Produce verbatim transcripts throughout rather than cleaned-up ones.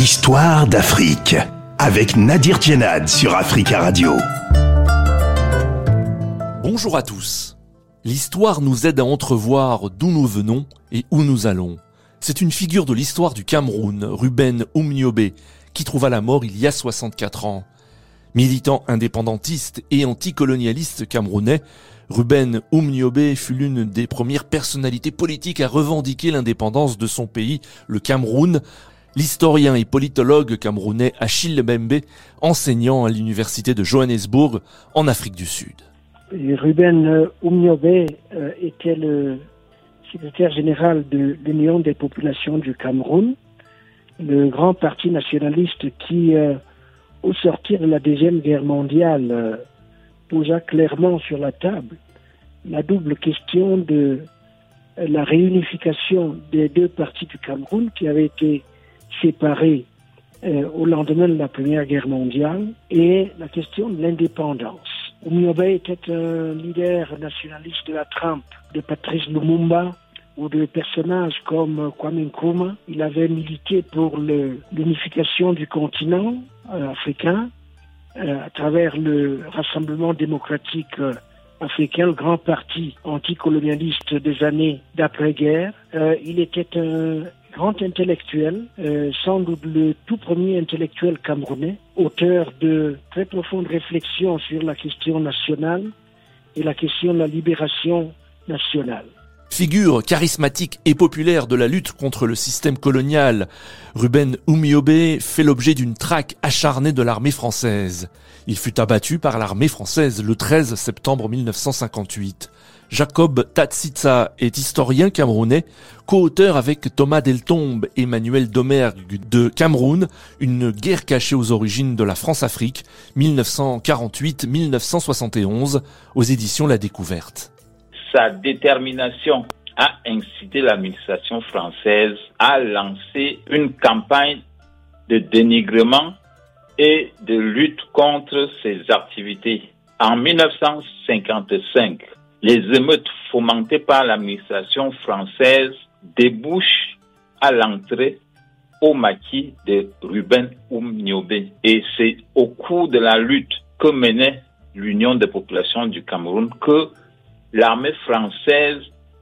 Histoire d'Afrique avec Nadir Djenad sur Africa Radio. Bonjour à tous. L'histoire nous aide à entrevoir d'où nous venons et où nous allons. C'est une figure de l'histoire du Cameroun, Ruben Oumniobé, qui trouva la mort il y a soixante-quatre ans. Militant indépendantiste et anticolonialiste camerounais, Ruben Oumniobé fut l'une des premières personnalités politiques à revendiquer l'indépendance de son pays, le Cameroun. L'historien et politologue camerounais Achille Mbembe, enseignant à l'université de Johannesburg, en Afrique du Sud. Ruben Oumniobé euh, était le secrétaire général de l'Union des populations du Cameroun, le grand parti nationaliste qui, euh, au sortir de la Deuxième Guerre mondiale, euh, posa clairement sur la table la double question de euh, la réunification des deux parties du Cameroun qui avaient été séparés euh, au lendemain de la Première Guerre mondiale et la question de l'indépendance. Oumniobé était un leader nationaliste de la trempe de Patrice Lumumba ou de personnages comme Kwame Nkrumah. Il avait milité pour le, l'unification du continent euh, africain euh, à travers le Rassemblement démocratique euh, africain, le grand parti anticolonialiste des années d'après-guerre. Euh, il était un grand intellectuel, euh, sans doute le tout premier intellectuel camerounais, auteur de très profondes réflexions sur la question nationale et la question de la libération nationale. Figure charismatique et populaire de la lutte contre le système colonial, Ruben Oumniobé fait l'objet d'une traque acharnée de l'armée française. Il fut abattu par l'armée française le treize septembre mille neuf cent cinquante-huit. Jacob Tatsitsa est historien camerounais, co-auteur avec Thomas Deltombe et Manuel Domergue de Cameroun, une guerre cachée aux origines de la France-Afrique, mille neuf cent quarante-huit à mille neuf cent soixante et onze, aux éditions La Découverte. Sa détermination a incité l'administration française à lancer une campagne de dénigrement et de lutte contre ses activités. En mille neuf cent cinquante-cinq, les émeutes fomentées par l'administration française débouchent à l'entrée au maquis de Ruben Oumniobé. Et c'est au cours de la lutte que menait l'Union des populations du Cameroun que l'armée française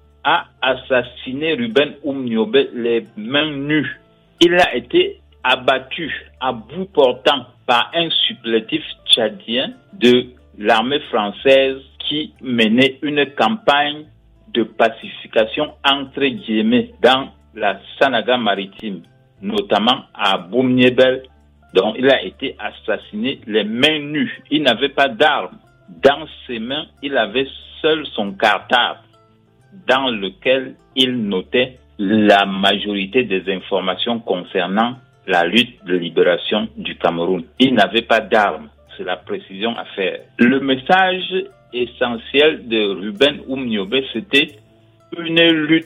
a assassiné Ruben Oumniobé les mains nues. Il a été abattu à bout portant par un supplétif tchadien de l'armée française qui menait une campagne de pacification entre guillemets dans la Sanaga maritime, notamment à Boumniébel, dont il a été assassiné les mains nues. Il n'avait pas d'armes. Dans ses mains, il avait seul son cartable, dans lequel il notait la majorité des informations concernant la lutte de libération du Cameroun. Il n'avait pas d'armes, c'est la précision à faire. Le message essentiel de Ruben Oumniobé, c'était une lutte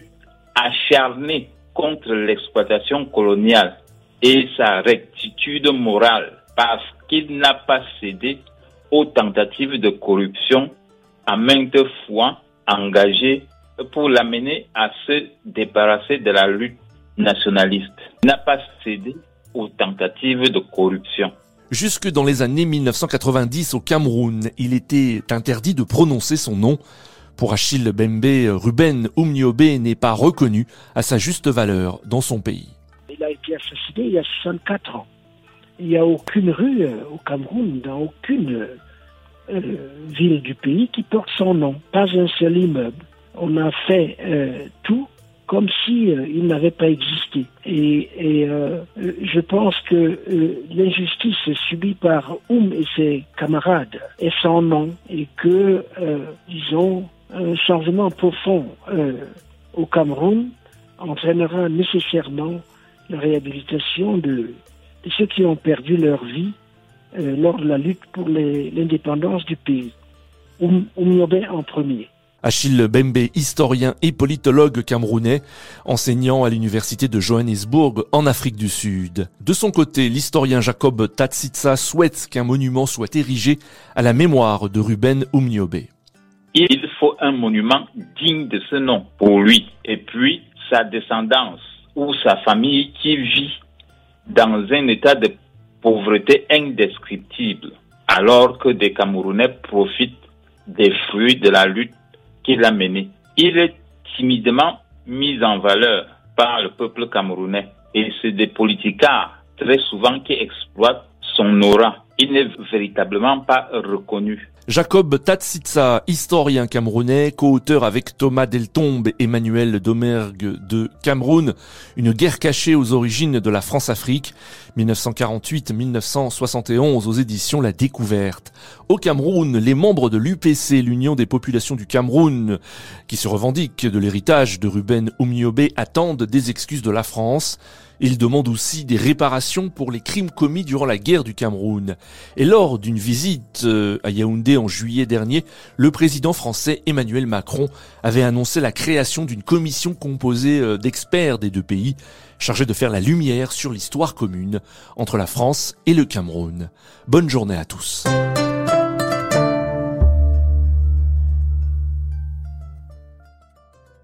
acharnée contre l'exploitation coloniale et sa rectitude morale, parce qu'il n'a pas cédé aux tentatives de corruption à maintes fois engagées pour l'amener à se débarrasser de la lutte nationaliste. Il n'a pas cédé aux tentatives de corruption. Jusque dans les années mille neuf cent quatre-vingt-dix au Cameroun, il était interdit de prononcer son nom. Pour Achille Mbembe, Ruben Oumniobé n'est pas reconnu à sa juste valeur dans son pays. Il a été assassiné il y a soixante-quatre ans. Il n'y a aucune rue euh, au Cameroun, dans aucune euh, ville du pays qui porte son nom. Pas un seul immeuble. On a fait euh, tout comme si euh, il n'avait pas existé. Et, et euh, je pense que euh, l'injustice subie par Oum et ses camarades est sans nom et que, euh, disons, un changement profond euh, au Cameroun entraînera nécessairement la réhabilitation de, de ceux qui ont perdu leur vie euh, lors de la lutte pour les, l'indépendance du pays. Oum, Oumniobé en premier. Achille Mbembe, historien et politologue camerounais, enseignant à l'université de Johannesburg en Afrique du Sud. De son côté, l'historien Jacob Tatsitsa souhaite qu'un monument soit érigé à la mémoire de Ruben Oumniobé. Il faut un monument digne de ce nom pour lui et puis sa descendance ou sa famille qui vit dans un état de pauvreté indescriptible, alors que des Camerounais profitent des fruits de la lutte qu'il a menée. Il est timidement mis en valeur par le peuple camerounais et c'est des politicards très souvent qui exploitent son aura. Il n'est véritablement pas reconnu. Jacob Tatsitsa, historien camerounais, co-auteur avec Thomas Deltombe et Emmanuel Domergue de Cameroun, une guerre cachée aux origines de la France-Afrique, dix-neuf cent quarante-huit à dix-neuf cent soixante et onze aux éditions La Découverte. Au Cameroun, les membres de l'U P C, l'Union des populations du Cameroun, qui se revendiquent de l'héritage de Ruben Oumniobé, attendent des excuses de la France. Ils demandent aussi des réparations pour les crimes commis durant la guerre du Cameroun. Et lors d'une visite à Yaoundé en juillet dernier, le président français Emmanuel Macron avait annoncé la création d'une commission composée d'experts des deux pays, chargée de faire la lumière sur l'histoire commune entre la France et le Cameroun. Bonne journée à tous.